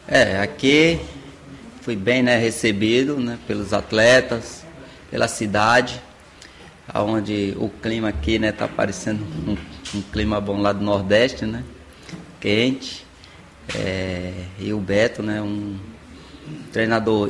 Aqui fui bem, né, recebido, né, pelos atletas, pela cidade, onde o clima aqui, né, tá parecendo um clima bom lá do Nordeste, né, quente. E o Beto, né, um treinador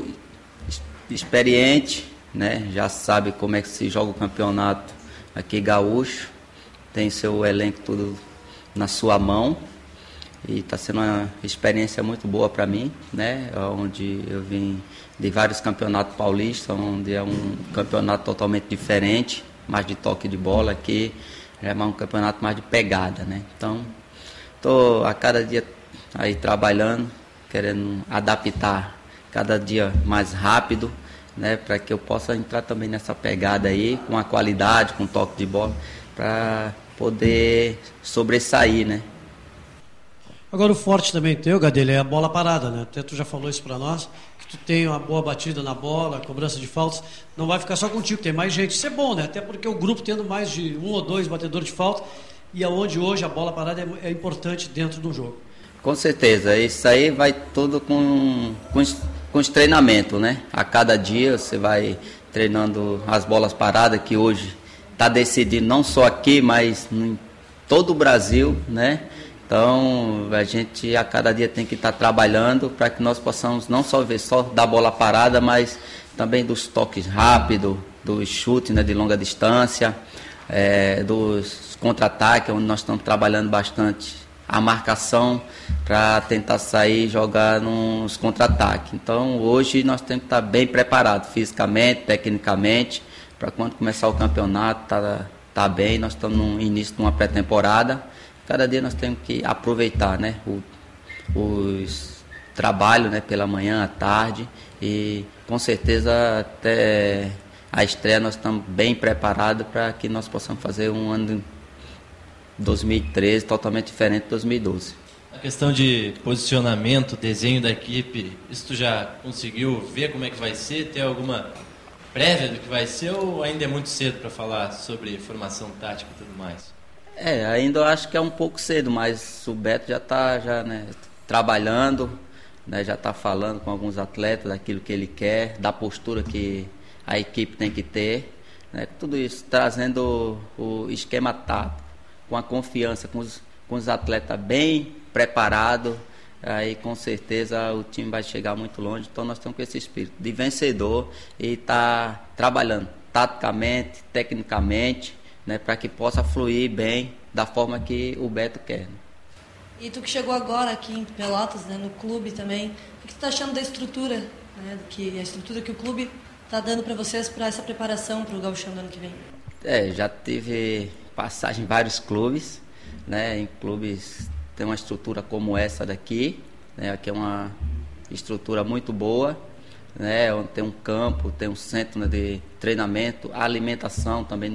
experiente, né, já sabe como é que se joga o campeonato aqui gaúcho, tem seu elenco tudo na sua mão. E está sendo uma experiência muito boa para mim, né? Onde eu vim de vários campeonatos paulistas, onde é um campeonato totalmente diferente, mais de toque de bola. Aqui é um campeonato mais de pegada, né? Então, estou a cada dia aí trabalhando, querendo adaptar cada dia mais rápido, né? Para que eu possa entrar também nessa pegada aí, com a qualidade, com toque de bola, para poder sobressair, né? Agora o forte também teu, Gadelha, é a bola parada, né? Até tu já falou isso para nós, que tu tem uma boa batida na bola, cobrança de faltas, não vai ficar só contigo, tem mais gente. Isso é bom, né? Até porque o grupo tendo mais de 1 ou 2 batedores de falta, e aonde hoje a bola parada é importante dentro do jogo. Com certeza, isso aí vai tudo com os treinamentos, né? A cada dia você vai treinando as bolas paradas, que hoje está decidido não só aqui, mas em todo o Brasil, né? Então, a gente a cada dia tem que estar trabalhando para que nós possamos não só ver só da bola parada, mas também dos toques rápidos, dos chutes, né, de longa distância, dos contra-ataques, onde nós estamos trabalhando bastante a marcação para tentar sair e jogar nos contra-ataques. Então, hoje nós temos que estar bem preparados fisicamente, tecnicamente, para quando começar o campeonato, tá bem. Nós estamos no início de uma pré-temporada. Cada dia nós temos que aproveitar, né, os trabalhos, né, pela manhã, à tarde, e com certeza até a estreia nós estamos bem preparados para que nós possamos fazer um ano 2013 totalmente diferente de 2012. A questão de posicionamento, desenho da equipe, isso tu já conseguiu ver como é que vai ser? Ter alguma prévia do que vai ser ou ainda é muito cedo para falar sobre formação tática e tudo mais? Ainda eu acho que é um pouco cedo, mas o Beto já está né, trabalhando, né, já está falando com alguns atletas daquilo que ele quer, da postura que a equipe tem que ter, né, tudo isso trazendo o esquema tático, com a confiança, com os atletas bem preparados, aí com certeza o time vai chegar muito longe. Então nós temos com esse espírito de vencedor e está trabalhando taticamente, tecnicamente, né, para que possa fluir bem da forma que o Beto quer. Né? E tu que chegou agora aqui em Pelotas, né, no clube também, o que tu está achando da estrutura, né, a estrutura que o clube está dando para vocês para essa preparação para o Gauchão do ano que vem? Já tive passagem em vários clubes, né, em clubes tem uma estrutura como essa daqui, né, aqui é uma estrutura muito boa, né, onde tem um campo, tem um centro, né, de treinamento, alimentação também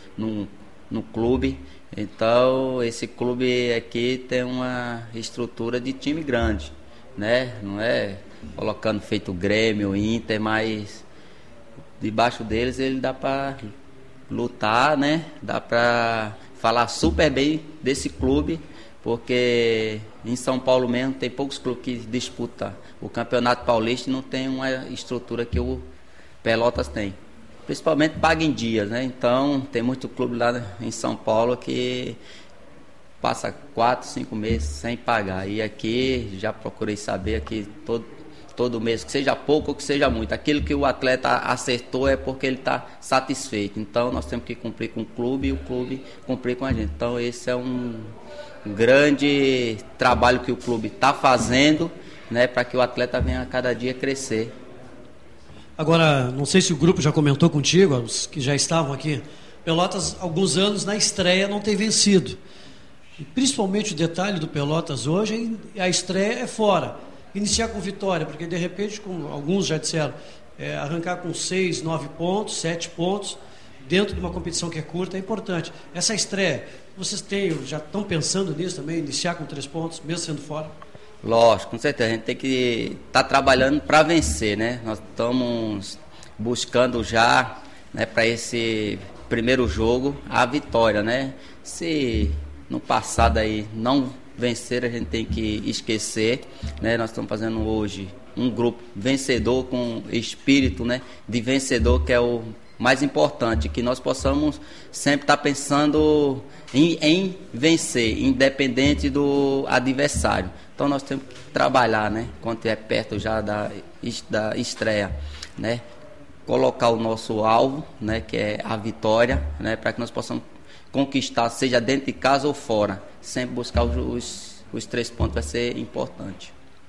no clube. Então esse clube aqui tem uma estrutura de time grande, né, não é colocando feito Grêmio, Inter, mas debaixo deles ele dá para lutar, né, dá para falar super bem desse clube, porque em São Paulo mesmo tem poucos clubes que disputam o Campeonato Paulista e não tem uma estrutura que o Pelotas tem. Principalmente paga em dias, né? Então tem muito clube lá em São Paulo que passa 4, 5 meses sem pagar. E aqui já procurei saber aqui todo mês, que seja pouco ou que seja muito. Aquilo que o atleta acertou é porque ele está satisfeito. Então nós temos que cumprir com o clube e o clube cumprir com a gente. Então esse é um grande trabalho que o clube está fazendo, né, para que o atleta venha a cada dia crescer. Agora, não sei se o grupo já comentou contigo, os que já estavam aqui, Pelotas, alguns anos na estreia não tem vencido. E principalmente o detalhe do Pelotas hoje, a estreia é fora. Iniciar com vitória, porque de repente, como alguns já disseram, arrancar com 6, 9 pontos, 7 pontos, dentro de uma competição que é curta, é importante. Essa estreia, vocês já estão pensando nisso também, iniciar com 3 pontos, mesmo sendo fora? Lógico, com certeza, a gente tem que estar trabalhando para vencer, né? Nós estamos buscando já, né, para esse primeiro jogo a vitória, né? Se no passado aí não vencer a gente tem que esquecer, né? Nós estamos fazendo hoje um grupo vencedor, com espírito, né, de vencedor, que é o mais importante, que nós possamos sempre estar pensando em vencer, independente do adversário. Então nós temos que trabalhar, né, quando é perto já da estreia, né, colocar o nosso alvo, né, que é a vitória, né, para que nós possamos conquistar, seja dentro de casa ou fora. Sempre buscar os 3 pontos vai ser importante.